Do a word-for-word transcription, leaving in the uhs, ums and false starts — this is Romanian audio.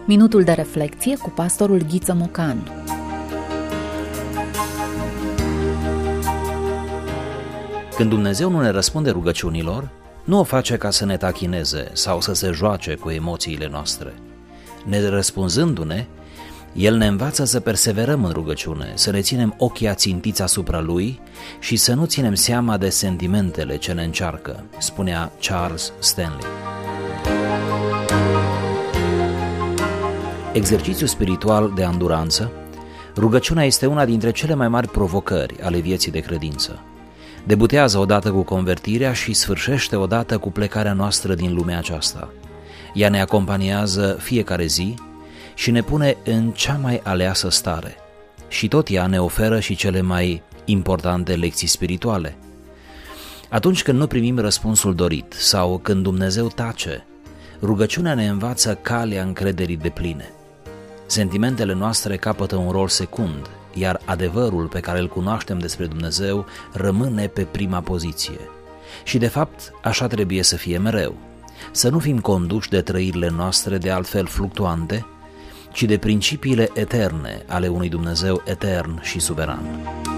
Minutul de reflecție cu pastorul Ghiță Mocan. Când Dumnezeu nu ne răspunde rugăciunilor, nu o face ca să ne tachineze sau să se joace cu emoțiile noastre. Ne răspunzându-ne, El ne învață să perseverăm în rugăciune, să ne ținem ochii ațintiți asupra Lui și să nu ținem seama de sentimentele ce ne încearcă, spunea Charles Stanley. Exercițiul spiritual de anduranță, rugăciunea este una dintre cele mai mari provocări ale vieții de credință. Debutează odată cu convertirea și sfârșește odată cu plecarea noastră din lumea aceasta. Ea ne acompaniază fiecare zi și ne pune în cea mai aleasă stare. Și tot ea ne oferă și cele mai importante lecții spirituale. Atunci când nu primim răspunsul dorit sau când Dumnezeu tace, rugăciunea ne învață calea încrederii depline. Sentimentele noastre capătă un rol secund, iar adevărul pe care îl cunoaștem despre Dumnezeu rămâne pe prima poziție. Și de fapt așa trebuie să fie mereu, să nu fim conduși de trăirile noastre de altfel fluctuante, ci de principiile eterne ale unui Dumnezeu etern și suveran.